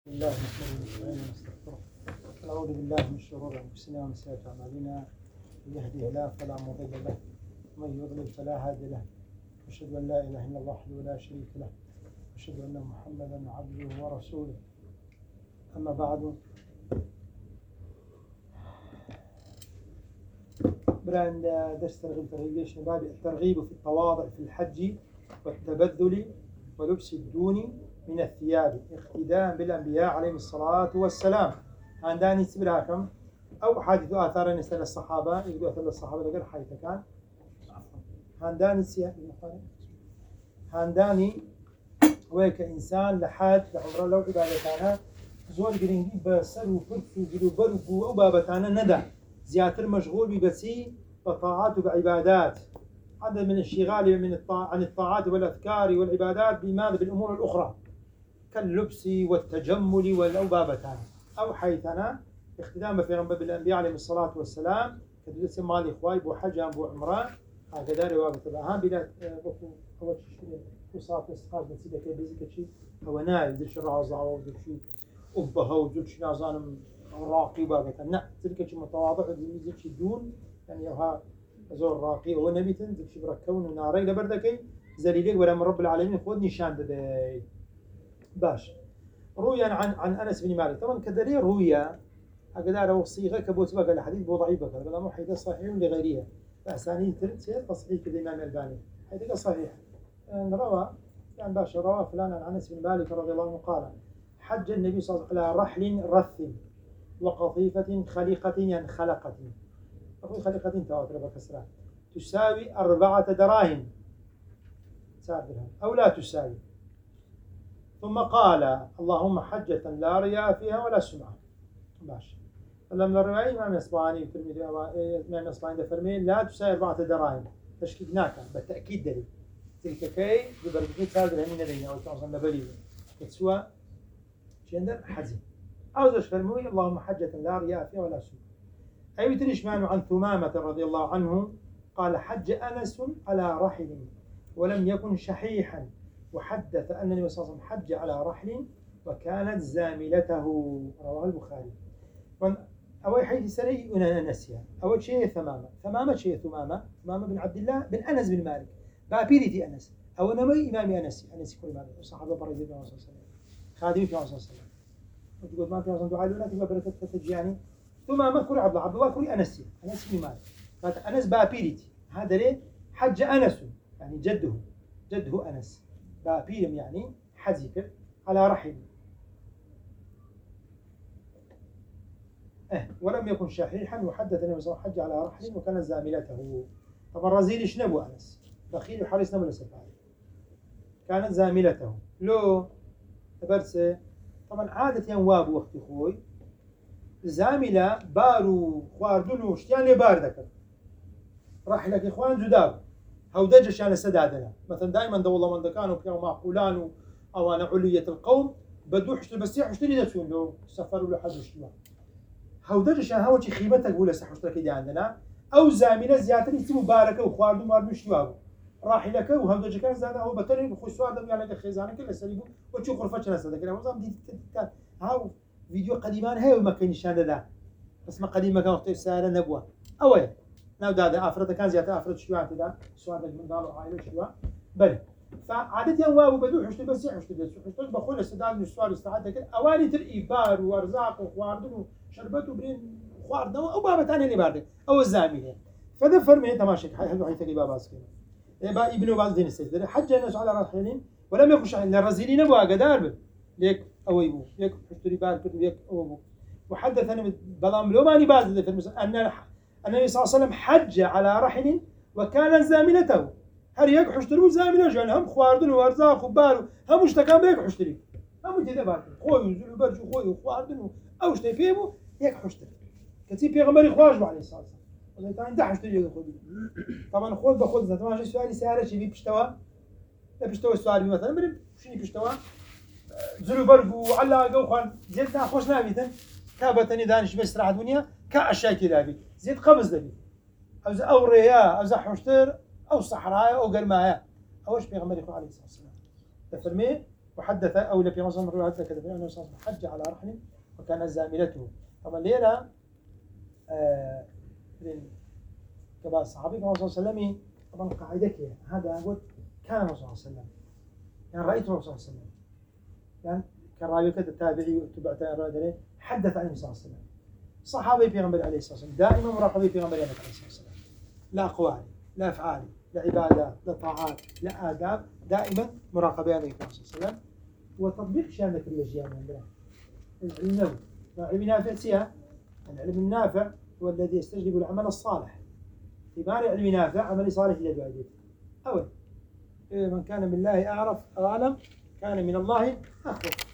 الله نحمده ونستعينه ونستغفره ونعوذ بالله من شرور انفسنا ومن سيئات اعمالنا من يهده الله فلا مضل له ومن يضلل فلا هادي له اشهد ان لا اله الا الله وحده لا شريك له واشهد ان محمدا عبده ورسوله اما بعد بران درس ترغيب باب الترغيب في التواضع في الحج والتبذل ولبس الدون من الثياب اقتداء بالأنبياء عليهم الصلاة والسلام. عنداني سبراكم أو حادث آثار نسل الصحابة يقولوا أثر الصحابة لقر حيث كان عنداني عنداني ويك إنسان لحد لعمره لو عبادتنا زور قرنجي بسر وفرس وجلو برقو أو بابتنا ندى زياتر مشغول ببسي بطاعات وبعبادات عدد من الشغال عن الطاعات والأذكار والعبادات بماذا بالأمور الأخرى كاللبس والتجمل والأوبابتان أو حيثنا اختدام في رب الأنبياء عليهم الصلاة والسلام كدلس مالي إخوائي بو حجام بو عمران هكذا روابط بها بلا أول شيء وصات استقاط نسيبك بيزيك شيء هو نايل ذي شرع زعوة وذي شيء أبها وذي شيء نازان راقي بابتان لا ذلك شيء متواضع ذي شيء دون يعني يوها زور راقي هو نبي تنزل شيء بركون وناري لبردكي زليلك ولا من رب العالمين خود نشان بدي باش رويا عن أنس بن مالك طبعا كدليل رويا هكذا لو صيغة كبوت بقى الحديث بو ضعيف بقى بلا مو حيث صحيح لغيرها فأسانيد ترد تصحيح كالإمام الألباني حيث صحيح روى يعني باش روى فلان عن أنس بن مالك رضي الله عنه قال حج النبي صلى الله عليه وسلم على رحل رث وقطيفة خليقة يعني خلقة أخوي خليقة تواتر بكسرها تساوي 4 دراهم أو لا تساوي ثم قال اللهم حجة لا رياء فيها ولا سمعة ماشي لما الرواية إمام إسباني وترمذي إمام إسباني فرمي لا تساوي 4 دراهم تشكيكناك بالتأكيد دليل تلك كي ببركة صار درهمين لدينا أو تعظم لبليه كتسوى شندر حزين أو ذش فرمي اللهم حجة لا رياء فيها ولا سمعة أي تريشمان عن ثمامة رضي الله عنه قال حج أنس على رحل ولم يكن شحيحا وحدث أن النبي صلى الله عليه وسلم حج على رحل وكانت زاملته رواه البخاري. أول حيث سري أنا نسيا أول شيء ثمامة شيء ثمامة بن عبد الله بن أنس بن مالك بابيرتي أنس أو نمي إمام أنس كل مالك وصحابة بريد الله صلى الله عليه وسلم خادم في الله صلى الله عليه وسلم وتقول ما في أصلا دعاء ولا تبقى بركة تتجياني ثمامة كل عبد الله كل أنس بن مالك فأنس بابيرتي هذا ليه حج أنس يعني جده أنس بابيرم يعني حزيك على رحل ولم يكن شحيحا وحدث النبي صلى الله عليه وسلم حج على رحل وكان زاملته طبعا رزيل شنبو أنس بخيل وحارس نبو لسفاري كانت زاملته لو برسه طبعا عادة ينواب وقت خوي زاملة بارو خواردنو اشتيان لباردك رحلك إخوان جداب هودجش يعني سدادنا مثلا دائما دو الله من دكانوا كانوا معقولان او انا علية القوم بدو حشت المسيح اشتري دتون لو سفر ولا حد اشتوا هودجش يعني هوتي خيبتك ولا سحشت كده عندنا او زامنه زياده اسم مباركه وخواردو ماردو اشتوا راحلك وهودجش كان زاد هو بتري خشوا دم يعني خزانه كله سريبو وتشوف غرفتنا هسه كده وزام دي هاو فيديو قديمان هي ما كان نشان ده بس ما قديمه كان وقت ساره نبوه اوي ناو دادا افراد كان زياده افراد شو عندنا سؤال من قالوا عائله شو بل فعادتها وابو بدو حشت بس حشت بخول السداد من السؤال استعاده كده اواني الإيبار وارزاق وخواردن وشربته برين خواردن او بابا ثاني اللي بعده او الزامله فده فرمي تماشي حلو حيث بابا اسكن يبقى ابن باز دين السيد حج الناس على راحلين ولم يخش على الرزيلين ابو قدار ليك او يبو ليك حشتري بال كده ليك او وحدثني بلام لو ماني باز ان النبي صلى الله عليه وسلم حج على رحل وكان زاملته هل يك حشترو زامله جان هم خواردن وارزاق وبال هم اشتكى بيك حشتري هم كذا بعد خوي يزلوا برج خوي وخواردن او اشتي فيهم يك حشتري كتي بيغمر خواج عليه الصلاه والسلام قال انت حشتري خوي طبعا خود باخذ ذات ما سؤالي ساره شي بيشتوى لا بيشتوى السؤال مثلا من شنو بيشتوى زلوا برج وعلاقه وخان زيت خوش نابيتن كابتني دانش بس راح الدنيا كاشياء كذا بي زيت قبض دبي او رياء او حشتر او صحراء او قرمايا اوش بيغمر عليه الصلاه والسلام تفرمي وحدث أولى في مصر مرة حدث كذا أنه صلى الله عليه وسلم حج على رحل وكانت زاملته. طبعا ليلة كبار الصحابي كما صلى الله عليه وسلم طبعا قاعدك هذا قلت كان الرسول صلى الله عليه وسلم يعني رأيت الرسول صلى الله عليه وسلم يعني كراوي كذا التابعي وتبعت الرادري حدث عن النبي صلى الله عليه وسلم. صحابي في غنبري عليه الصلاة والسلام دائما مراقبي في غنبري عليه الصلاة والسلام، لا أقوالي لا أفعالي لا عبادات لا طاعات لا آداب، دائما مراقبي عليه الصلاة والسلام. وتطبيق شامل كل الأشياء من الله. العلم النافع، العلم النافع سيها، العلم النافع هو الذي يستجلب العمل الصالح. ثمار علم نافع عمل صالح إلى بعيد. أول من كان بالله أعرف أعلم كان من الله أخوف.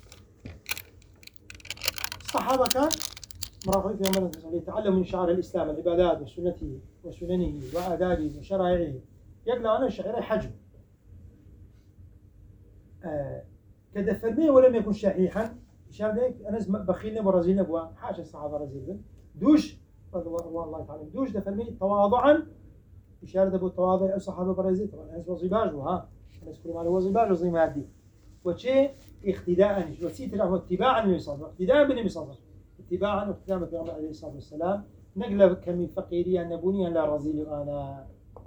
الصحابة كان مراقبين في عمل يتعلموا من شعائر الإسلام العبادات وسنته وسننه وآدابه وشرائعه. يقلع عن الشعيرة حجم كدفرمي ولم يكن شحيحا إشارة ذلك أنا بخيلنا ورزيلنا بوا حاشا الصحابة رزيل دوش والله تعالى دوش دفرمي تواضعا إشارة دبو التواضع الصحابة برزيل طبعا أنس وظباج وها أنس كل ما له وظباج وظي مادي وشيء اقتداء وسيت له اتباعا للنبي صلى الله عليه وسلم اقتداء بالنبي صلى الله عليه وسلم اتباعا واقتداء بالنبي عليه الصلاة والسلام نقل كم فقيريا نبونيا لا رزيل أنا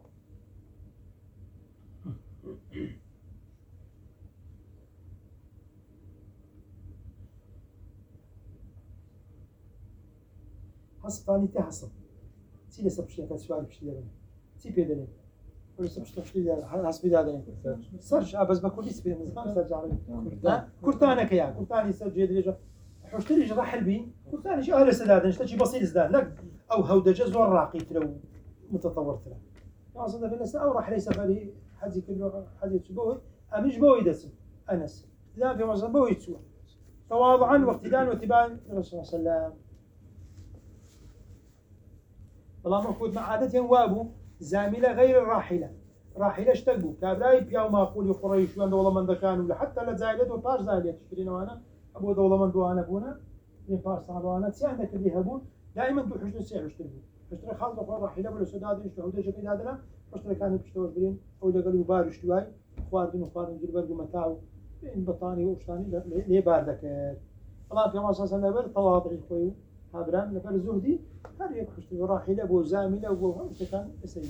حسب تحسب سيل سبشتي كسوال بشتي لنا سي بيدني ولا سبشتي بشتي لنا حسب هذا سرج بس بكل اسم نظام سرج على كرتانا كيا كرتاني سرج يدري حشتري جرا حلبي كرتاني شيء اهل سداد نشتي بسيط سداد لك او هودجه زور راقي لو متطور ترى اصلا في الناس او راح ليس فري حد كله حد يتبوي امش بوي دس انس لا في مصر بوي تسوى تواضعا واقتداء واتباعا للرسول صلى الله عليه وسلم. والله مفروض مع عادتهم وابو زاملة غير الراحلة راحلة اشتقوا كابلاي بياو ما أقول قريش وان دولة من دكان ولا حتى لا زايلة وطاش زايلة تشترين وانا أبو دولة من دوانا بونا من باش صعبانا سيعندك اللي هبون دائما دو حشتر سيع اشتروا اشتري خالد أخوان راحلة ولا سداد اشتروا هودة جبين هذا اشتري كانوا بيشتروا برين أو إذا قالوا بار اشتواي خوارد جربر متاعو بين بطاني وقشطاني ليه باردك الله في مصر سنة بر تواضع خوي هابران لبر زهدي هل يكشف راحلة أبو زاملة أبو كان سيد.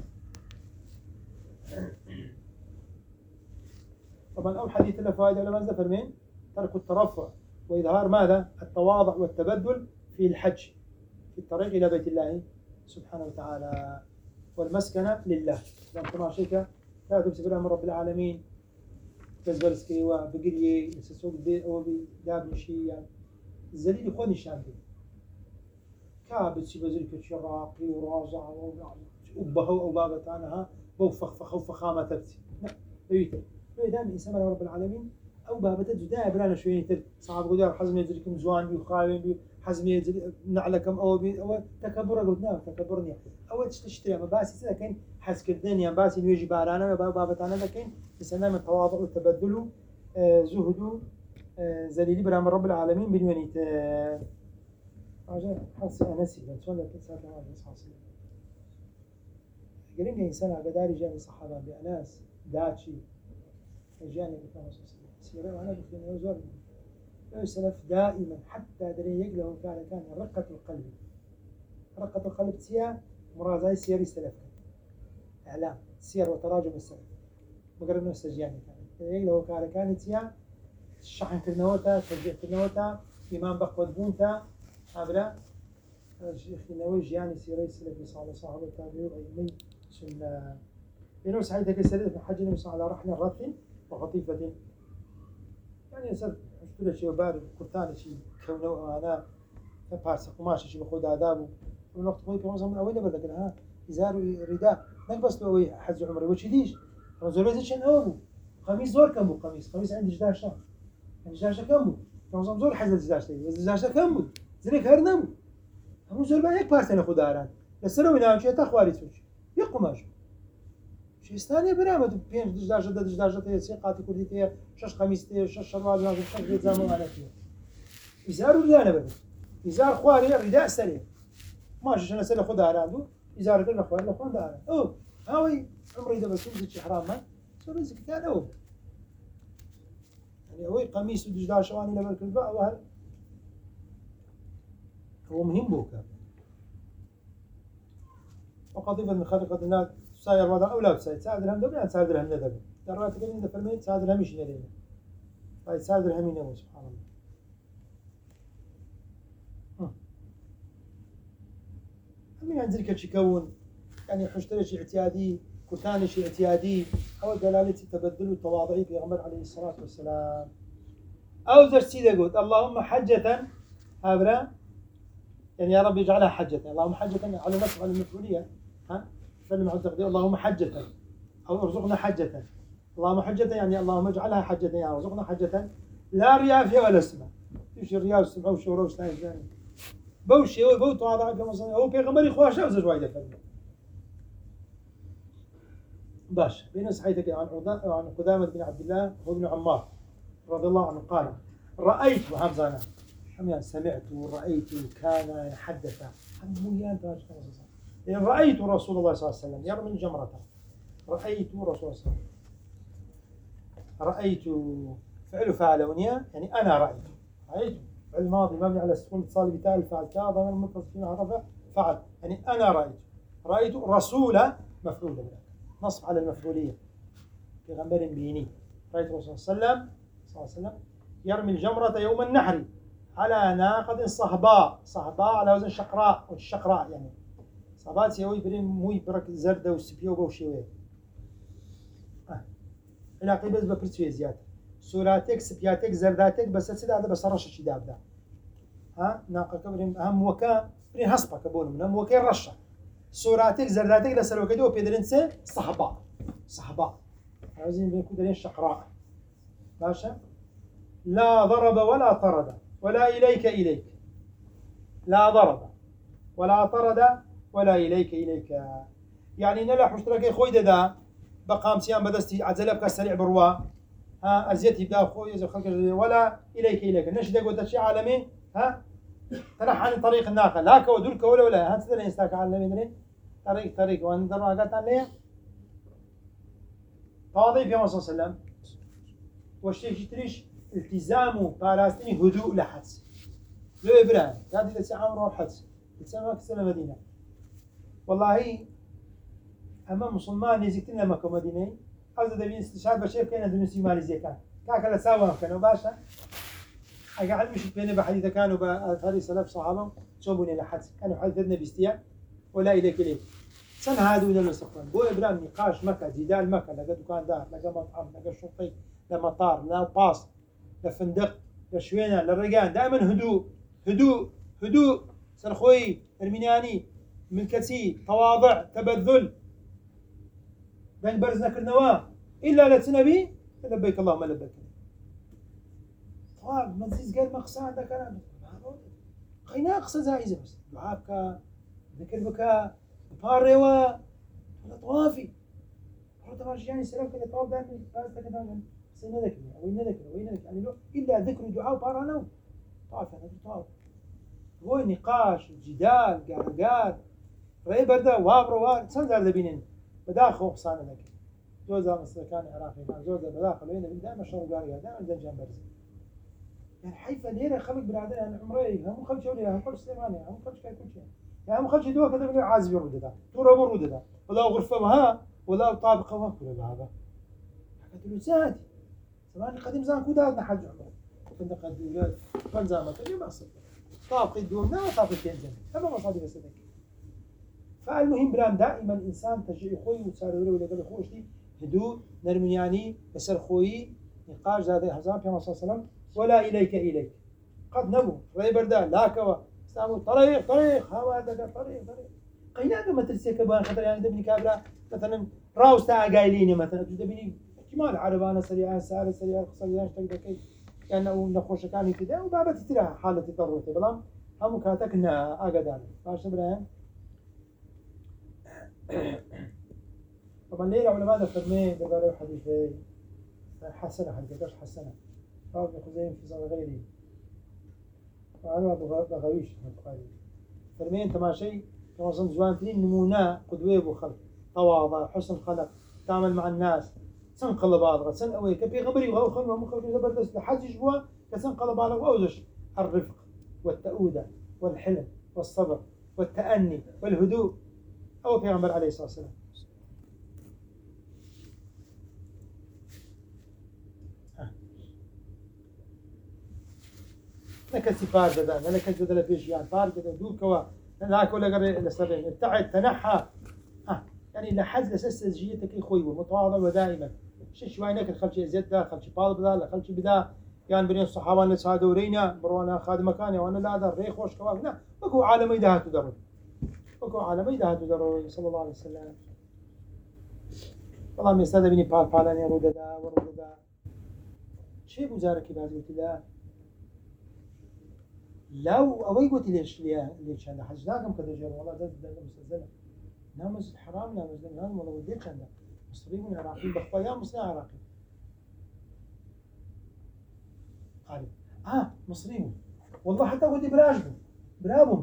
طبعا أول حديث له فائدة ولا ماذا فرمين ترك الترفع وإظهار ماذا التواضع والتبدل في الحج في الطريق إلى بيت الله سبحانه وتعالى والمسكنة لله. لما شيكا كاتب سبحانه من رب العالمين كزبرسكي وبقريه يسسوق بي أو بداب نشيا الزليل يخوني الشامبي كابت سبزل كشراقي وراجع وبها وبابتانها بوفخ وفخامة تبتي لا بيته فإذا الإنسان رب العالمين أو بابته جدا برانا شوية تر صعب قدر حزم يجريكم زوان بيخاوين حزم يجري نعلكم أو تكبر قلنا تكبرني أو تشتري ما باسي لكن حس الدنيا باسي نيجي بارانا بابتانا لكن الإنسان من تواضع وتبدل زهد زليل برام رب العالمين بنيونيت حاجة حاسة أنسي بس ولا تسأل عن الصحيح. قرينا إنسان عبدالي جاني صحابة بأناس داتشي جاني بكام سيرة وأنا بخدمه وزوري. السلف دائما حتى دري يقله كان رقة القلب. رقة القلب سيا مرازاي سير السلف إعلام سير وتراجم السلف. مقرن نفس جاني كان يقله كان سيا الشحن في النوتة ترجع في النوتة إمام بقود بونتا هذا الشيخ النووي يعني سيري السلف صالح صاحب التابعين أيمي سنة إنه سعيد كسرت من حج النبي على رحل رث وخطيفة يعني صار اشتري شيء بارد كرتان شيء كونه أنا فارس قماش شيء بخود آدابه من وقت قوي كمان من أول بدك ها إزار رداء نقبس له حج عمره وشديش رزولة شن أبو قميص زور كم بو قميص عندي 11 عندي 11 كم بو كمان زور حج 11 كم بو زريك هرنم همون زور با یک پارچه خود دارن لسر و نامچه تا خواری توش یک قماش شیستانی برام تو 5 تا سی قاطی کردی تی 6 قمیص تی 6 شلوار لازم 6 زمان على تی ازار ولا بده ازار خواری رداء سري ماشي انا سر خود دارن دو ازار كل خوار لخوان دارن او هاوي عمري ده بس تمشي حرام ما سو رزق كان او يعني هو قميص ودجدار شواني لبر كذبة وهل هو مهم بوكا وقضيبا من خلقة الناس ساير وضع أو لا تساعد الهم دبي يعني تساعد الهم ندبي درات كذا إذا فرميت تساعد الهم إيش نرينا هاي تساعد الهم ينمو سبحان الله هم يعني ذلك الشكون يعني حشترش اعتيادي كتانش اعتيادي أو دلالة التبدل والتواضع في غمر عليه الصلاة والسلام أو زرسيدة قلت اللهم حجة هابرا يعني يا رب يجعلها حجة اللهم حجة على نصب على المفعولية ها فلما تقدير اللهم حجة أو ارزقنا حجة اللهم حجة يعني اللهم اجعلها حجة يعني ارزقنا حجة لا رياء فيها ولا سمع ايش الرياء والسمع والشهرة والسلام يعني بوشي هو بوت هذا كما صار هو بيغمري خواشة وزوج وايد فلما باش بين صحيحك عن قدامة بن عبد الله وابن عمار رضي الله عنه قال رأيت همزانا حميان سمعت ورأيت كان يحدث عن مليان تاج يعني رأيت رسول الله صلى الله عليه وسلم يرمي الجمرة رأيت رسول الله صلى الله عليه وسلم رأيت فعل فعلونية يعني أنا رأيت فعل الماضي مبني على السكون اتصال بتاء الفعل تاء ضمير متصل فيما رفع فعل يعني أنا رأيت رسول مفعول به نصب على المفعولية في غنبر بيني رأيت الرسول صلى الله عليه وسلم يرمي الجمرة يوم النحر على ناقة صهباء على وزن شقراء والشقراء يعني صهباء سيوي برين موي برك زردة وسبيو بوشيوه علاقي بس ببرتوية زيادة سوراتك سبياتك زرداتك بس سيدا هذا بس رشة شي دابدا ها ناقة كبرين أهم وكا برين هصبا كبولو من أهم وكا رشة سوراتك زرداتك لسلو كدو بيدرين سي صهباء عاوزين بنكون دارين شقراء باشا لا ضرب ولا طرد ولا إليك لا ضرب ولا طرد ولا إليك يعني نلا حشترك خوي دا بقام سيان بدستي عجلة بك سريع بروا ها أزيتي بدا خوي إذا خلق ولا إليك نشد قلت شيء عالمي ها ترح عن طريق الناقة لاك ودرك ولا ها تدري يستاك عالمي طريق وان دراجات عليه قاضي في صلى الله عليه وسلم والشيء تريش التزامه باراستني هدوء لحدس لو إبراهيم هذه لسه عمره حدس لسه كسر مدينة والله أما مسلمان يزيدنا مكة مدينة هذا ده بين استشهاد بشير كان دمسي ماليزيا كان كلا سوا كانوا باشا أقعد مش بيني بحديث كانوا بثالث سلف صحابهم شوبوني لحدس كانوا حدثنا باستياء ولا إليك سنة هذا ولا المستقبل بو إبراهيم نقاش مكة جدال مكة لقى دكان دار لقى مطعم لقى شرطي لا مطار لا باص لا فندق لا شوينة لا رجال دائما هدوء سرخوي المنياني ملكتي تواضع تبذل بين برزنا كرنواه إلا لتنبي لبيك اللهم لبيك طوال منزيز قال مقصى عندك أنا خينا أقصى زائزة بس دعابك ذكر بك باروا ولا طوافي تماشي يعني سلام كذا طواف دائما بس كذا سنة ذكر وين ذكر يعني لو إلا ذكر دعاء بارانو طواف هذا طواف هو نقاش جدال قارقار رأي بردا وابروا سنزار ذبينين بداخل خصانة ذاك جوزا مسكان عراقي مع جوزا بداخل وين دائما شغل قارقار دائما زنجان برزي يعني حيفا ليرة خلق برادر يعني عمري هم خلق شولي هم خلق سليماني هم خلق كل شيء يعني هم خلق دوا كذا بنو عازب يرد ده تورا ورد ده ولا غرفة وها ولا طابقة وها كل هذا حكيت له زاد زمان قديم زمان كودادنا حج عمره كنا قد كان زمان كل ما أصل طابق الدوم لا طابق تنزل أما مصادر السنة فالمهم برام دائما الإنسان تشجيع خوي وتصار له ولا قبل خوش دي هدوء نرمياني بسر خوي نقاش زاد حزام في صلى الله عليه وسلم ولا إليك قد نبو رأي بردا لا كوا استعمل طريق هذا طريق قيناك ما ترسي كبان خطر يعني تبني كابلا مثلا راوستا قايلين مثلا تبني احتمال عربانة سريعة سارة سريعة قصيرة تقدر كي يعني نخوش كان كذا وبابا تترى حالة تطرق بلام هم كاتكنا أقدان فاش إبراهيم طبعا ليه العلماء فرمي بقالوا حديثي حسنة حديث حسنة قال خزيم في صار غيري وأنا بغويش فرمي أنت ما شيء كما صنع جوانتين نمونا قدوة وخلق تواضع حسن خلق تعمل مع الناس سنقل بالغ سن أوي كبي غبري وهو خلنا مخرج زبردست لحد جوا كسنقل بالغ وأوزش الرفق والتؤودة والحلم والصبر والتأني والهدوء أو پیغمبر عليه الصلاة والسلام. نكسي فارجة ده نكسي ده لفيش يعني فارجة ده دول كوا ناكل ولا قبل السبعين ابتعد تنحى يعني لحد لسه جيتك إخوي ومتواضع ودائما شوي نكت خلشي زيت ده خلشي طالب ده لا خلشي بدا يعني بين الصحابة اللي سادورينا برونا خادم مكاني وأنا لا هذا الريخ وش كواك لا وكو عالمي ده تدرج وكو عالمي ده تدرج صلى الله عليه وسلم. والله من استاذ بني بالاني رود ده ورود ده شيء بزارك بازوت الله لو أوي قلت ليش أنا حجناكم كذا جل والله ده مستزلة نامز حرام نامز نام والله وديت أنا مصريين من عراقي بخويا مصري عراقي قال مصريين والله حتى ودي براجبه برابو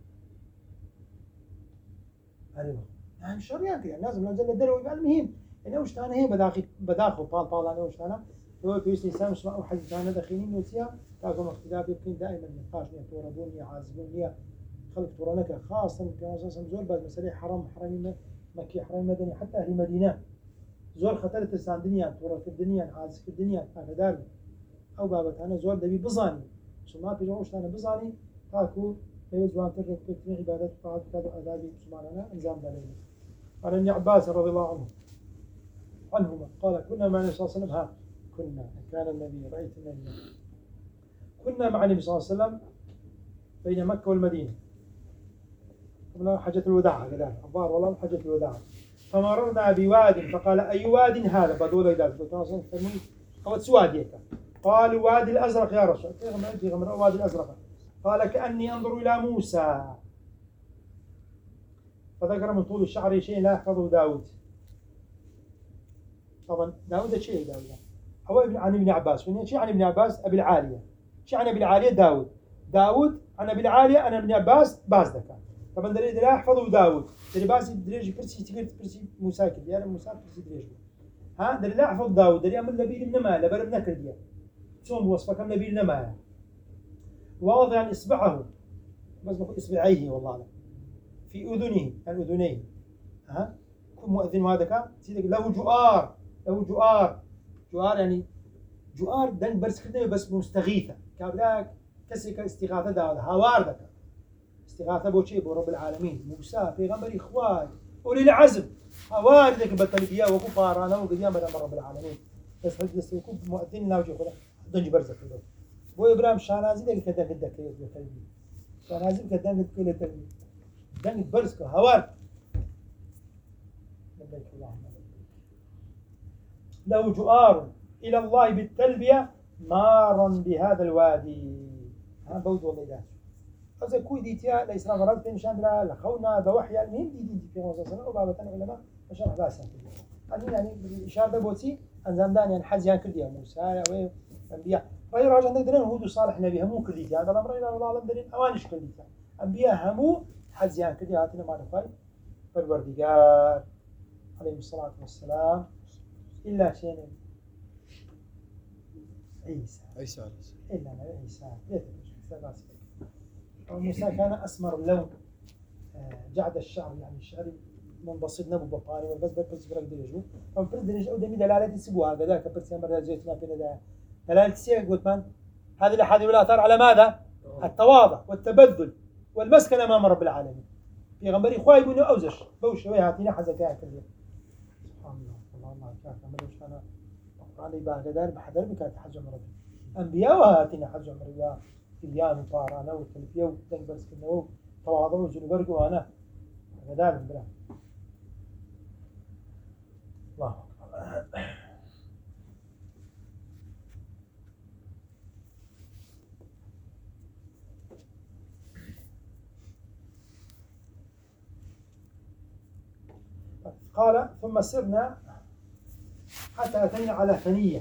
أيوة يعني شريان كذا لازم ننزل الدلو يبقى المهم إنه وش أنا هي بداخل طال أنا وش أنا هو كويس إنسان مش أو حد ثاني داخلين نوتيا تاكم اختلاف يمكن دائما نقاشني توردوني عازبوني خلق تورانك خاصة في أساس زول بعد مسألة حرام مكي حرام مدني حتى أهل المدينة زول خطرت الإنسان دنيا تورك الدنيا عازف الدنيا هذا دار أو بابت أنا زول دبي بزاني سمعت جوش أنا بزاني تاكو يزوان ترك كتير عبادات فعاد كذا أدابي سبحانه أنزام دليل. قال ابن عباس رضي الله عنهما قال كنا مع النبي صلى الله عليه وسلم كان النبي رأيت النبي كنا مع النبي صلى الله عليه وسلم بين مكة والمدينة قبل حجة الوداع كذا الظاهر والله حجة الوداع فمررنا بواد فقال أي واد هذا بدول إذا أو سواديك قال وادي الأزرق يا رسول الله وادي الأزرق قال كأني أنظر إلى موسى فذكر من طول الشعر شيء لا يحفظه داود. طبعا داود شيء داود هو عن ابن عباس من شيء عن ابن عباس أبي العالية شيء عن أبي العالية داود عن أبي العالية أنا ابن عباس باز ذكر طبعا دليل لا يحفظه داود دليل باز دريج برسي تقدر برسي موسى كذي يعني موسى برسي دريج دليل لا يحفظ داود دليل أمر نبيل من ما لبر بنكر ديا شلون وصفه كم نبيل نما واضع إصبعه بس نقول إصبعيه والله لا في أذنه الأذنين كل مؤذن هذا كان سيدك له جؤار يعني جؤار دن برس كده بس مستغيثة كابلاك كسيك استغاثة ده هوار ده استغاثة بوشي برب العالمين موسى پیغمبر إخوان أولي العزم هوار ذلك بطلبية وكفارانا وقديام رب العالمين بس هذا يكون مؤذن لا وجه خلا دنج برزة كده بو إبراهيم شانازي ده كده كده كده شانازي كده كده كده دنج برز هوار لبيك اللهم له جؤار إلى الله بالتلبية مارا بهذا الوادي بود والله ده أذا كوي ديتيا لإسراء غرض مشان لا خونا بوحي المهم دي في غوصة سنة وبابة علماء مشان حباسا يعني الإشارة بوتي أنزام دان يعني حزيان كرديا موسى وأنبياء رأي راجع عندك درين هود وصالح نبي همو كرديتيا هذا الأمر إلى الله أعلم درين أوانش كرديتيا أنبياء همو حزيان كرديا هاتنا ما نفاي فالبردقار عليه الصلاة والسلام إلا شيء عيسى إلا عيسى موسى كان أسمر اللون جعد الشعر يعني الشعر منبسط نبو بطاري بس برك درجو فبرز درجة أو دمي دلالة سبوها كذلك برز مرة زيتنا فينا ده دلالة سياق قلت من هذه الأحاديث والآثار على ماذا؟ التواضع والتبذل والمسكن أمام رب العالمين في غنبري خواي بنو أوزش بوش ويا هاتينا حزكاء كذي سبحان الله الله كافر ملوش أنا القرآن يبقى قدر بحذر بكات حج عمره أنبياء وهاتينا حج عمره اليوم طارانا والتلفية وتنبس كنوا تواضع وجنبرق وأنا قدر بلا الله قال ثم سرنا حتى أتينا على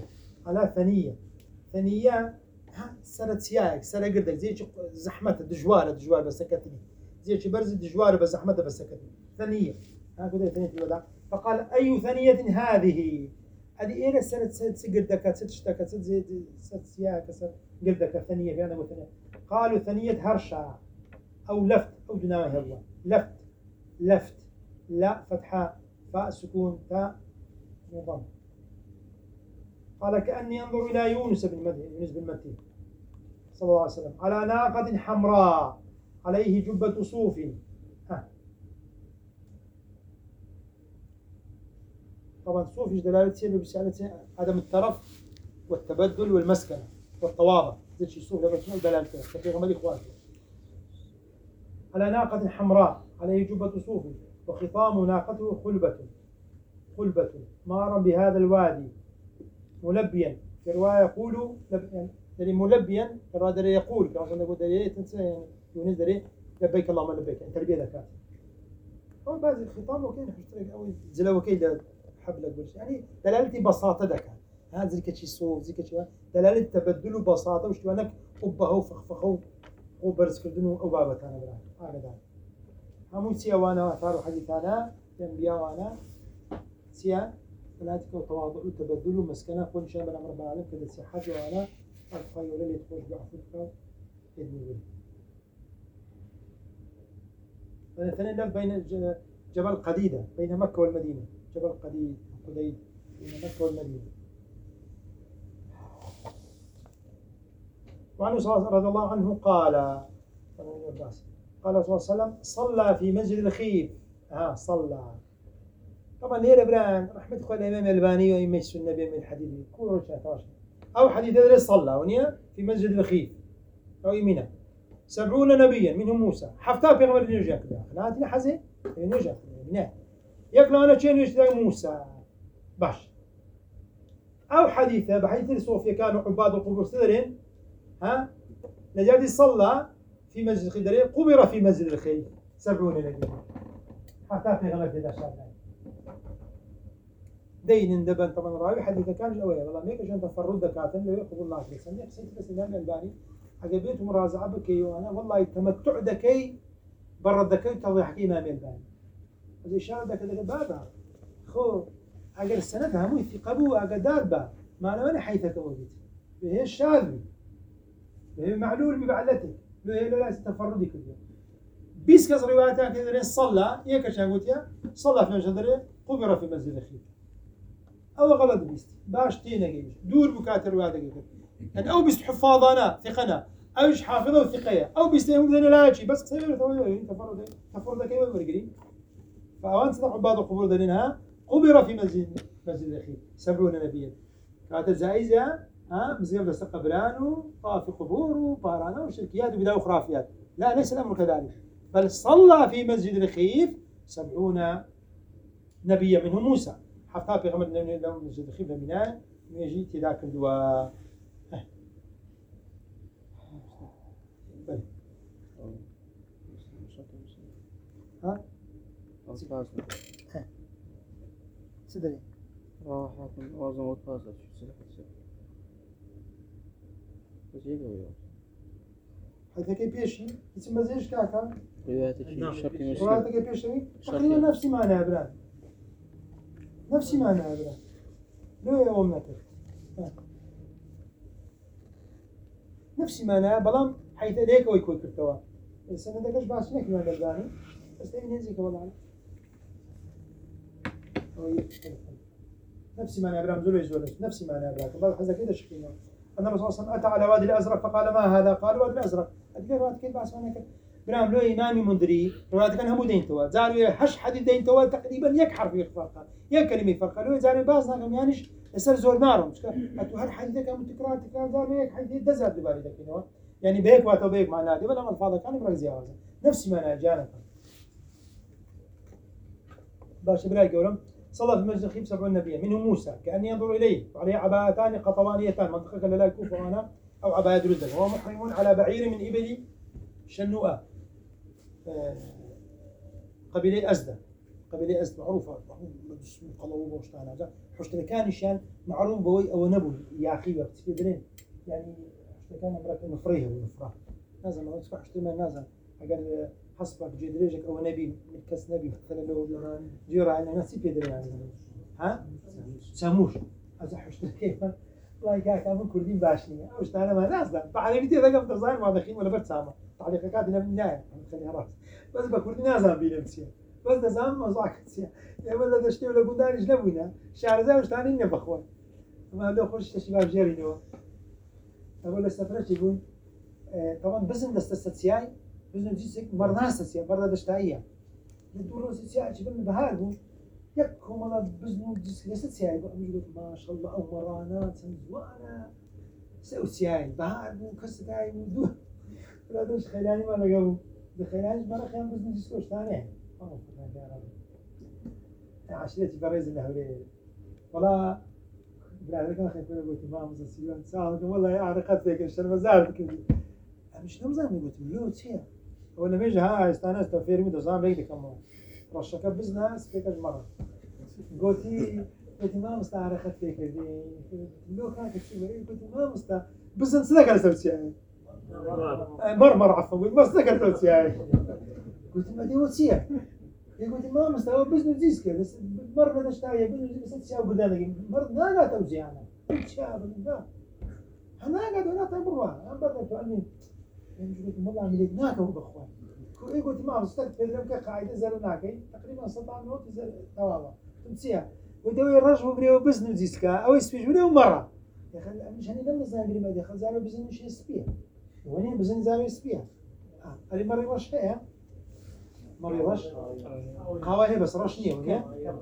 ثنية سرت سياق سر قردك زي زحمة دجوار بس سكتني زي برز دجوار بس زحمة بس سكتني ثنية هكذا ثنية الوداع فقال أي ثنية هذه هذه إيه سنة قردك ستشتك زيد سياك قردك ثانية بيانا وثانية قالوا ثانية هرشا أو لفت أو دناوي هو لفت لا فتحة فاء سكون تاء مضم. قال كأني أنظر إلى يونس بن متى صلى الله عليه وسلم على ناقة حمراء عليه جبة صوف. طبعا صوف دلالته بسالته عدم الترف والتبدل والمسكنة والتواضع زي شيء صوف لبسنا دلالته في غمر إخوانه. على ناقة حمراء عليه جبة صوف وخطام ناقته خلبة مارا بهذا الوادي ملبيا في رواية يقول يعني ملبيا الرادر يقول كما نقول دري تنسى يعني يونس دري لبيك اللهم لبيك انت تربيه ذكاء هو بعض الخطام وكاين حشترك او زلو كاين حبلك برش يعني دلالتي بساطه ذكاء هذا زي كشي صوف زي كشي دلاله تبدل بساطه وش انك قبه فخفخو وبرز كردنو او بابا انا برا هذا همون سيا وانا اثار حديثانا انبياء وانا سيا ثلاثه وتواضع وتبدل ومسكنه كل شيء من امر رب العالمين كذا صحه وانا الخير اللي تخرج بعفوك يدني مثلا بين جبل قديدة بين مكة والمدينة جبل قديد بين مكة والمدينة. وعنه رضي الله عنه قال صلى الله عليه وسلم صلى في مسجد الخيف صلى طبعا ليه بران رحمة الله الإمام الألباني ويمشي النبي من الحديث كله أو حديث هذا صلى ونيا في مسجد الخيف أو يمينه 70 نبيا منهم موسى حفتها في غمر نرجع كذا خلاتنا حزين نرجع هنا يقول أنا شين يشتغل موسى باش أو حديثة بحديث صوفيا كانوا عباد القبور سدرين نجادي صلى في مسجد الخيف قبر في مسجد الخيف 70 نبيا حفتها في غمر كذا شاء دين دبن طبعا راوي حديثة كان الأول والله ميك عشان تفرد دكاتن لو يقبل الله عليه سنة حسيت بس الإمام الألباني عجبت مراجعة بكي وأنا والله تمتع دكي برد دكي توضيح كي إمام الألباني هذا الشارع دك بابا خو أجر السنة همو يثقبوا أجدار با ما أنا حيث توجد به الشاذ به معلول ببعلته به لا تفردي كذا بيس كذا رواياتها كذا صلى يكش قلت صلى في مسجد قبر في مسجد الخيف أو غلط بيست باش تينا جيش دور بكاتر وهذا جيش يعني أو بيست حفاظنا ثقنا أو إيش حافظه وثقية أو بيستهم ذن لا شيء بس سير تفرد كيف ورجلين فأوان صدق بعض القبور ذنها قبر في مسجد الأخير 70 نبيا كانت زائزة مزيان بس قبران طاف قبور وبارانا وشركيات وبداية وخرافيات لا ليس الأمر كذلك بل صلى في مسجد الخيف 70 نبيا منهم موسى حتى في غمر لو مسجد الخيف منها يجي تذاك الدواء سدري حاكم أوزن وطاسة شو سلحة حيث كي بيشي اسم مزيج كاكا رواياتك شرطي مسلم رواياتك بيشي تقريبا نفسي معناها بران نفسي معناها بران لو يا أمك نفسي معناها بلام حيث ليك ويكوي كرتوا السنة دكش باسنك من الباني بس تاني نزيك والله نفسي معناها بران زولي نفسي معناها بران بعض حزة كده شكينا أن الرسول صلى الله عليه وسلم أتى على وادي الأزرق فقال ما هذا؟ قال وادي الأزرق أتذكر رواية كيف باسمانك برام لو إمامي منذري رواية كان همو دين توا زاروا هش حديث دين توا تقريبا يك حرف يفرقها يك كلمة يفرقها لو زاروا باسنا كم يعنيش يصير زور نارهم أتو هر حديث كان تكرار زاروا يك حديث دزار دباري دكينوا يعني بيك واتو بيك معناه دي ولا الفاظ كان برا زيادة نفسي معناه جانب باش براي قولهم صلى في المسجد الخيف 70 نبيا منهم موسى كأني ينظر إليه وعليه عباءتان قطوانيتان منطقة لا الكوفة وأنا أو عباءة رزق وهو محرم على بعير من إبل شنوءة قبيلة أزدة معروفة اسمه قلوبة وشتان هذا حشت كان شان معروف بوي أو نبو يا أخي وقت كذرين يعني حشت كان مرات نفريه ونفرة نازل ما تصبح حشت ما نازل أجر حسبك جدريجك أو نبي متكس نبي مثلا لو جيرة على ناس يدري يعني ساموش از حشتێکمان وڵای کاکە من کوردیم باش نییە ئەو شتانەمان نازانم بەعەرەبی تێدەگەم دەزانم وا دەخین ولا بەرچامە تعلیقەکاتی نایە خەلی ڕاست بەس بە کوردی نازانم بینم چییە بەس دەزانم مەزاکە چییە ئێمە لە دەشتێ و لە گوندانیش نەبووینە شارەزای ئەو شتانەی نییە بەخۆن ئەمە لەو خۆش شتێکی بابژێرینەوە ئەوە لە سەفرەتی بووین طبعا بزن دەستە سەچیای بزن جیسێک مەڕناسە چیە بەڕە دەشتاییە لە دوو ڕۆژی چیاچی بن بەهار بوو یەک کۆمەڵە بزن و دیسکرێسە چیای بۆ ئەمەش گوت ماشەڵڵا ئەو مەڕانە چەند جوانە سەو چیای بەهار بوو کەسەکای بوو دوو برادرش خەیلانیمان لەگەڵ بوو لە خەیلانیش مەرەخیان بزن دیسکۆ شتانەیە عاشرەتی بەڕێز لە هەولێر وەڵا برادەکان خەیفەرە گوتی مامۆستا سیروان چاوەکەم وەڵای عارەقەت پێکرد شەرمەزار بکردی ئەمیش نەمزانم گوتم لۆ چییە ئەوە لەمێژە ها ئێستانە ئەستا فێرم و دەزانم لێک دەکەمەوە ڕەشەکە بزنە سپێکەش مەڕە گوتی مامۆستا عارەقەت پێکردی لۆ کاکە چی وەرەی گوتی مامۆستا بزن چ دەکات لەسەر چیایە مەڕ عەفەن گوتی بەس دەکات لەو چیایە گوتم ئەدێ چییە يقول ما مستوى بزنس ديسك بس مرة نشتاي بزنس ديسك ست ساعات قدامك مرة ناقة توزيعنا شاب لا أنا قاعد أنا تبروا أنا بدنا تقولني يقول والله عملت ناقة وبخوان يقول ما مستوى في اليوم كقاعدة زر ناقة تقريبا 7 نوت زر تواوا تمسيها ودوي الرجل وبريو بزنس ديسك أو يسوي بريو مرة يا خل مش هني لما زايد ما دخل زاوية بزنس مش يسبيها وين بزنس زاوية يسبيها اللي مرة وش هي مرة رش قواهي بس رش نية ولا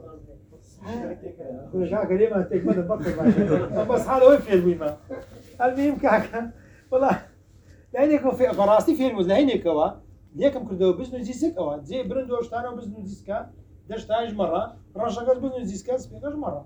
كل شيء كلمة تكمل البطل بس حاله وين في الويمة المهم كعكا والله لأنك في قراصي في الموز لهيني كوا ليكم كردوا بزنس ديسك أو زي برندو اشتروا بزنس ديسكا دش تاج مرة رشقة بزنس ديسكا سبيكاش مرة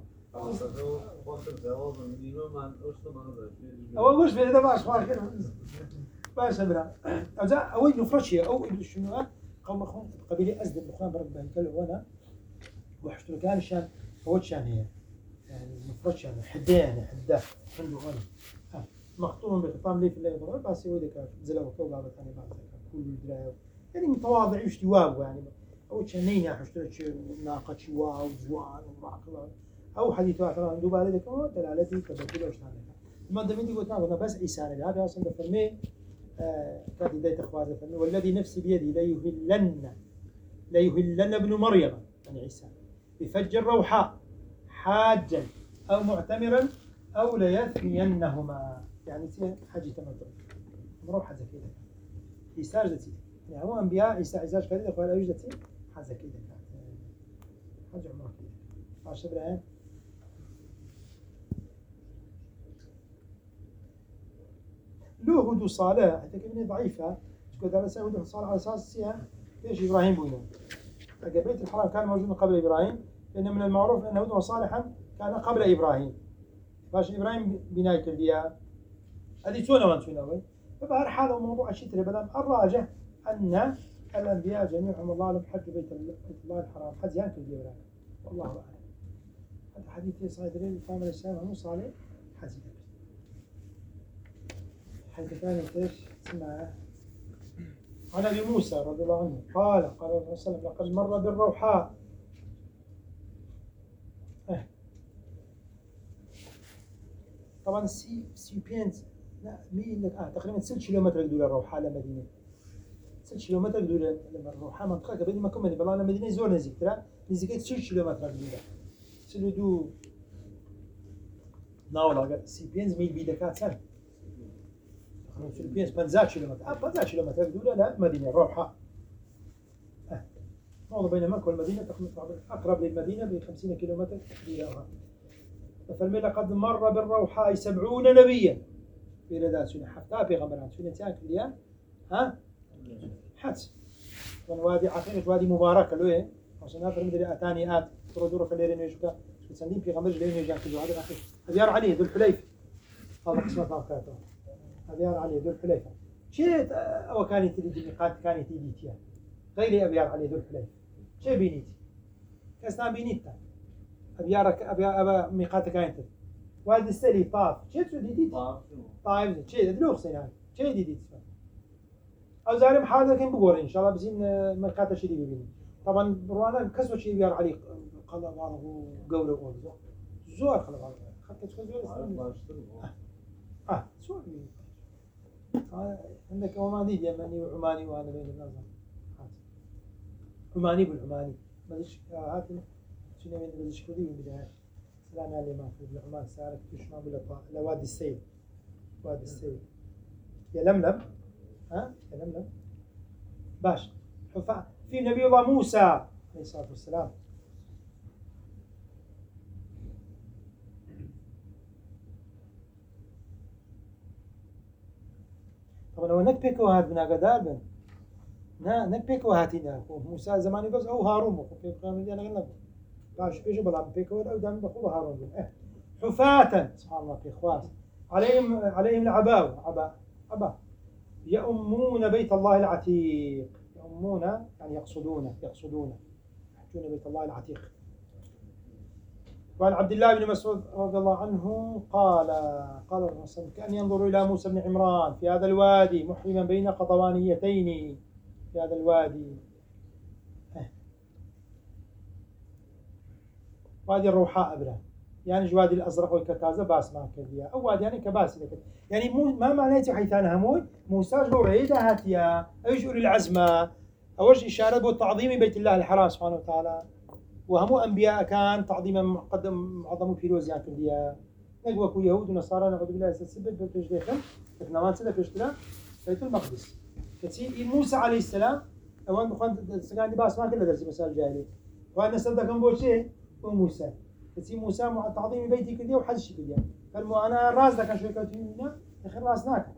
أول مش في هذا باش باش برا أول نفرشية أو شنو قوم أخوان قبيلة أزد الأخوان برد بهنكل وانا وحشتو كان شان فوت شان هي يعني مفرد شان حدين حده عنده وانا مخطوم بخطام لي في الليل ضرب بس يودك زلوا كولا ثاني بعد كل دراو يعني متواضع يشتواب يعني أو شانين حشتو ناقة شواء وزوان وراقلا أو حديث واحد عنده بالك أو دلالتي تبدل وش ثاني ما دمني قلت أنا بس عيسى هذا أصلا فرمي كاد بداية أخبار والذي نفسي بيدي لا يهلن ابن مريم يعني عيسى بفج الروحاء حاجا أو معتمرا أو ليثنينهما يعني حاجة تمتع مروحة زكية عيسى جدتي يعني هو أنبياء عيسى كذا قال أيجدتي حاجة كذا حاجة عمره كذا عشان بالعين له هدو صالح حتى كمية ضعيفة تقول هذا سيهدو صالح على أساس سيها ليش إبراهيم بوينه بيت الحرام كان موجود قبل إبراهيم لأن من المعروف أن هدو صالحا كان قبل إبراهيم باش إبراهيم بناء كرديا هذه تونا وان تونا فبهر حال موضوع الشيء بلام الراجح أن الأنبياء جميعهم الله لم حج بيت الله الحرام حج ينكر إبراهيم والله أعلم هذا حديث صحيح دليل فهم الإسلام هم صالح حج حيث كانت ايش اسمها عن ابي موسى رضي الله عنه قال الرسول صلى الله عليه وسلم لقد مر بالروحاء طبعا سيبينت لا مين تقريبا 6 كيلومتر دول الروحاء لمدينه 6 كيلومتر دول لما الروحاء منطقه قبل ما كنا بالله مدينه زور نزيك ترى نزيك 6 كيلومتر دول سلودو ناولا سيبينز ميل بيدكات سنه في البيس 50 كيلومتر 50 كيلومتر دولة لا مدينة روحة موضوع بين مكة والمدينة أقرب للمدينة ب 50 كيلومتر تقريبا فالمي لقد مر بالروحاء 70 نبيا في رداء سنة حتى في غمران سنة تاك اليوم ها حدس من وادي عقيقة وادي مباركة لويه عشان هذا المدري أتاني آت تردور في الليل يجوكا سندين في غمر الليل يجاك هذا الأخير أبيار عليه ذو الحليف هذا قسمة طاقاته أبيار علي ذو الحليفة شيء أو كانت تريد ميقات كانت تريديتها غير أبيار علي ذو الحليفة شيء بينيتي كاستان بينيتها أبيارك أبا ميقاتك كانت والد السلي طاف شيء تريديتي طاف شيء دلوخ سنان شيء ديديت أو زارم حاضر كان بقول إن شاء الله بزين ميقات شيء بيني طبعا بروانا كسر شيء أبيار علي قال الله قوله زور خلك تشوف زور شو عندك عماني يمني وعماني وأنا بين النظر عماني بالعماني بديش هات شنو من بديش كذي من بداية سلام عليه ما في العمان سارك تشمع بلا لوادي السيل وادي السيل يا لملم ها يا لملم باش في نبي الله موسى عليه الصلاة والسلام طبعا هو نك هات بناقدار بن نك هاتينا موسى زماني بس أو هارون بخو بيكو كامل دي أنا قلنا باش بيجو بلا بيكو أو دام بخو هارون بن حفاة سبحان الله في إخواس عليهم العباء عباء يؤمون بيت الله العتيق يؤمون يعني يحجون بيت الله العتيق. وعن عبد الله بن مسعود رضي الله عنه قال الرسول صلى الله عليه وسلم كأن ينظر إلى موسى بن عمران في هذا الوادي محرما بين قطوانيتين في هذا الوادي وادي الروحاء أبرا يعني جوادي الأزرق والكتازة باس ما كذيا أو وادي يعني كباس لك يعني ما معناته حيث أنا هموي موسى جور عيدة هاتيا أيجور العزمة أوش إشارة بالتعظيم بيت الله الحرام سبحانه وتعالى وهم أنبياء كان تعظيما مقدم عظموا في روزيان كليا نقوى يهود ونصارى نعوذ بالله سبب بالتجديدهم لكن ما نسلك اشترى بيت المقدس كثير موسى عليه السلام أوان بخان سكان باس ما كله درس مسائل جاهلية وأنا صدقهم بوشي وموسى كثير موسى مع تعظيم بيتي كليا وحدش كليا فالمعنى الراس ده كان شوي كاتينا آخر راس ناك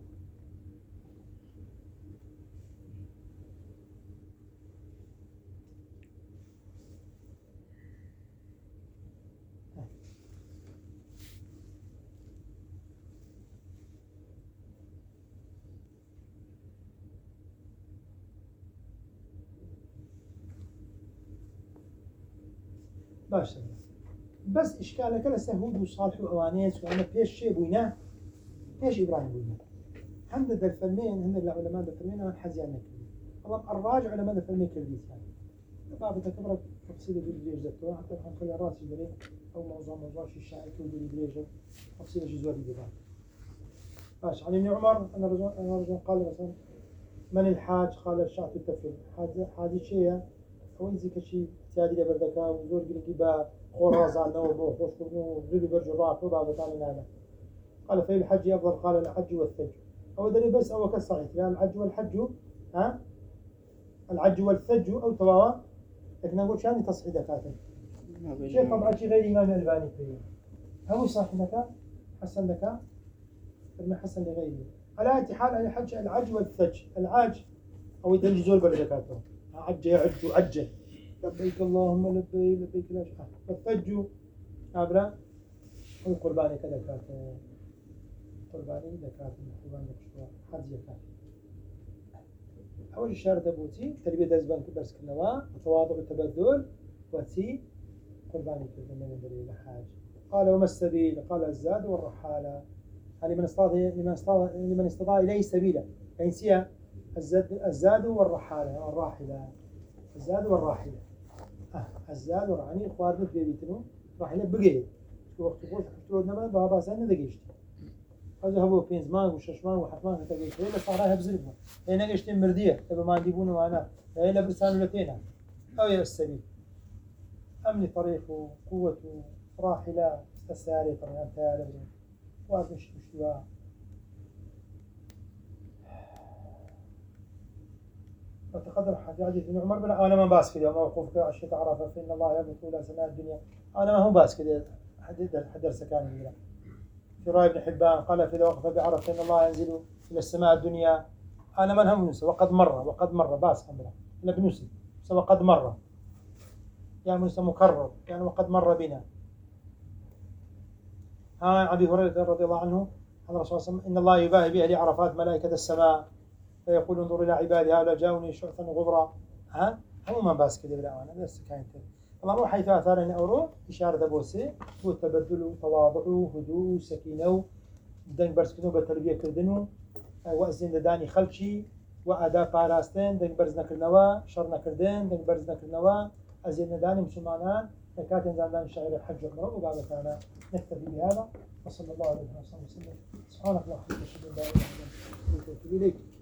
باش بس إشكالك لسه هود وصالح وأوانيس وأنا بيش شيء بوينا بيش إبراهيم بوينا هم ذا الفيلمين هم العلماء ذا الفيلمين أنا حزين نكلي طبعا الراجع علماء ذا الفيلمين كلبيس يعني بابا تكبر تفصيل الجيش ذاته حتى خلي راسي دري أو موضوع شيء شائك ودي الجيش تفصيل الجزء دي بعد باش عن ابن عمر أنا رجل قال مثلا من الحاج قال الشعب التفل هذا شيء هو يزيك شيء تادي لبردكا وزور قلقي خرازان نوبه خوش كرنو بدو برج الراح وبعض ثاني هذا قال في الحج أفضل قال الحج والثج أو دري بس أو كالصحيح يعني الحج والحج الحج والثج أو تواوا لكن نقول شاني تصحيح دكاتره شيء طبعا شيء غير إمام الألباني فيه هو صحيح لك حسن لك فرما حسن لغيره على أي حال الحج والثج العاج أو يدنجزول بردكاته عج يعج عجه لبيك اللهم لبيك لا شيء فالثج عبرة هو قرباني كذا كات قرباني ذكات قرباني كشوا حج يكات أول شرط أبوتي تربية درس كنوا وتواضع التبذل وتي قرباني كذا من دليل الحاج قال وما السبيل قال الزاد والرحالة لمن استطاع إليه سبيلا يعني سيا الزاد والرحالة الراحلة الزاد والراحلة الزاد والرحلة خوارد بيبيتنو راحلة بقية وقت خوش حفتلو نما بابا سنة دقيشت هذا هو بينزمان وششمان وحفمان تقيشت هي لصارها بزرقها هي نقشتين مردية تبا ما نديبونه معنا هي لبرسان لتينا أو يا السبيل أمني طريقه قوته راحلة استسالي طريقان تالي وارد مشتوا وتقدم حديث ابن عمر بلا أنا ما باس كذا موقوف كعشية عرفة فإن الله يبث إلى سماء الدنيا أنا ما هو باس كذا حدر سكان كذا في رأي ابن حبان قال في وقف بعرفة فإن الله ينزل إلى السماء الدنيا أنا من هم نسى وقد مر باس أمره إلا بنسى وقد مر يعني نسى مكرر يعني وقد مر بنا أبي هريرة رضي الله عنه عن الرسول صلى الله عليه وسلم إن الله يباهي بأهل عرفات ملائكة السماء فيقول انظر إلى عبادي هؤلاء جاءوني شعثا وغبرا هم ما باس كده بلا أنا بس كانت طبعا حيث آثار أن أورو إشارة بوسي والتبدل وتواضع وهدوء وسكينة دنگ برسكنو بتربية كردنو وأزين دداني خلشي وأداء باراستين دنگ برز نكرنوا شر نكردن دنگ برز نكرنوا أزين دداني مسلمانان كاتن زندان الشاعر الحج عمره وبابتانا نكتفي بهذا وصلى الله عليه وسلم. سبحانك اللهم وبحمدك اشهد ان لا اله الا انت استغفرك واتوب اليك.